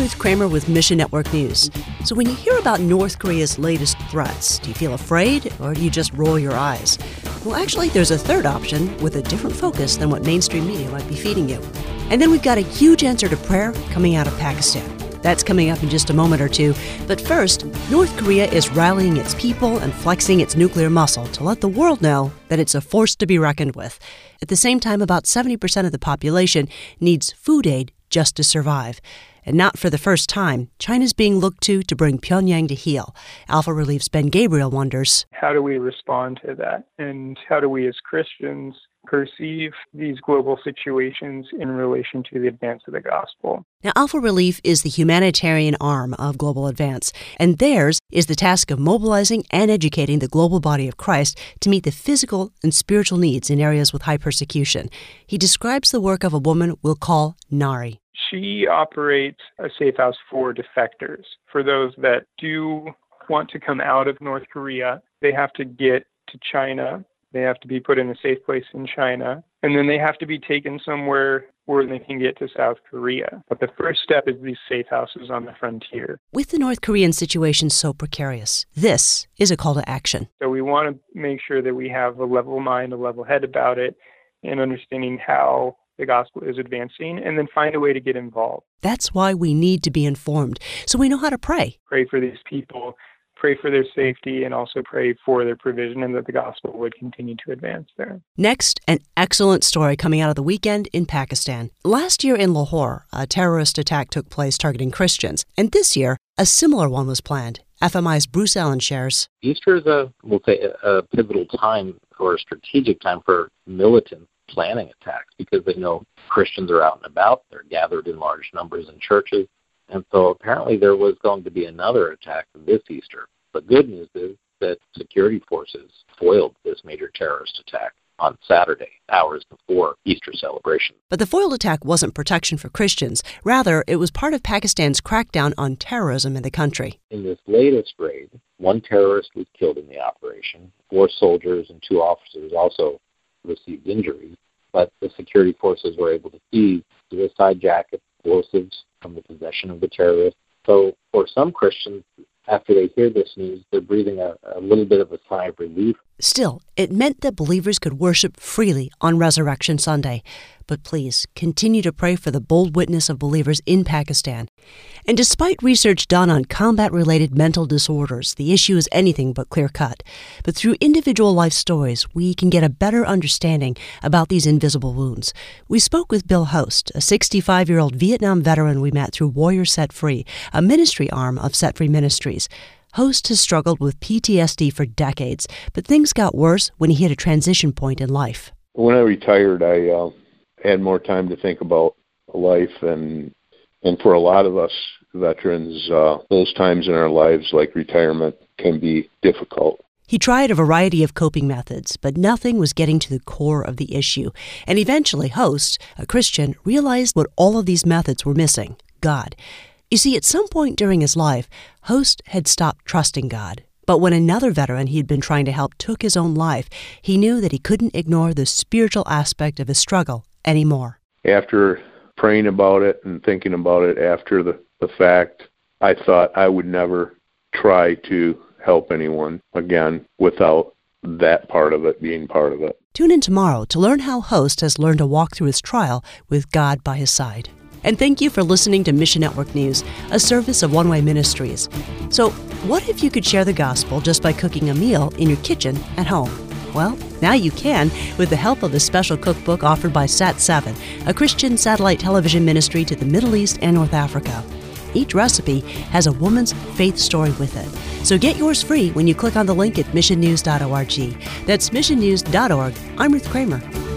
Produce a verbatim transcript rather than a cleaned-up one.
Ruth Kramer with Mission Network News. So when you hear about North Korea's latest threats, do you feel afraid or do you just roll your eyes? Well, actually, there's a third option with a different focus than what mainstream media might be feeding you. And then we've got a huge answer to prayer coming out of Pakistan. That's coming up in just a moment or two. But first, North Korea is rallying its people and flexing its nuclear muscle to let the world know that it's a force to be reckoned with. At the same time, about seventy percent of the population needs food aid just to survive. And not for the first time, China's being looked to to bring Pyongyang to heel. Alpha Relief's Ben Gabriel wonders, how do we respond to that? And how do we as Christians perceive these global situations in relation to the advance of the gospel? Now, Alpha Relief is the humanitarian arm of Global Advance, and theirs is the task of mobilizing and educating the global body of Christ to meet the physical and spiritual needs in areas with high persecution. He describes the work of a woman we'll call Nari. She operates a safe house for defectors. For those that do want to come out of North Korea, they have to get to China. They have to be put in a safe place in China, and then they have to be taken somewhere where they can get to South Korea. But the first step is these safe houses on the frontier. With the North Korean situation so precarious, this is a call to action. So we want to make sure that we have a level mind, a level head about it, and understanding how the gospel is advancing, and then find a way to get involved. That's why we need to be informed, so we know how to pray. Pray for these people, pray for their safety, and also pray for their provision and that the gospel would continue to advance there. Next, an excellent story coming out of the weekend in Pakistan. Last year in Lahore, a terrorist attack took place targeting Christians, and this year, a similar one was planned. F M I's Bruce Allen shares. Easter is a, we'll say, a, a pivotal time or a strategic time for militants planning attacks because they know Christians are out and about. They're gathered in large numbers in churches. And so apparently there was going to be another attack this Easter. The good news is that security forces foiled this major terrorist attack on Saturday, hours before Easter celebration. But the foiled attack wasn't protection for Christians. Rather, it was part of Pakistan's crackdown on terrorism in the country. In this latest raid, one terrorist was killed in the operation. Four soldiers and two officers also received injuries, but the security forces were able to seize suicide jackets, explosives from the possession of the terrorists. So for some Christians, after they hear this news, they're breathing a, a little bit of a sigh of relief. Still, it meant that believers could worship freely on Resurrection Sunday. But please, continue to pray for the bold witness of believers in Pakistan. And despite research done on combat-related mental disorders, the issue is anything but clear-cut. But through individual life stories, we can get a better understanding about these invisible wounds. We spoke with Bill Host, a sixty-five-year-old Vietnam veteran we met through Warrior Set Free, a ministry arm of Set Free Ministries. Host has struggled with P T S D for decades, but things got worse when he hit a transition point in life. When I retired, I uh, had more time to think about life, and and for a lot of us veterans, uh, those times in our lives, like retirement, can be difficult. He tried a variety of coping methods, but nothing was getting to the core of the issue. And eventually, Host, a Christian, realized what all of these methods were missing: God. You see, at some point during his life, Host had stopped trusting God. But when another veteran he'd been trying to help took his own life, he knew that he couldn't ignore the spiritual aspect of his struggle anymore. After praying about it and thinking about it after the, the fact, I thought I would never try to help anyone again without that part of it being part of it. Tune in tomorrow to learn how Host has learned to walk through his trial with God by his side. And thank you for listening to Mission Network News, a service of One Way Ministries. So, what if you could share the gospel just by cooking a meal in your kitchen at home? Well, now you can with the help of a special cookbook offered by Sat seven, a Christian satellite television ministry to the Middle East and North Africa. Each recipe has a woman's faith story with it. So get yours free when you click on the link at mission news dot org. That's mission news dot org. I'm Ruth Kramer.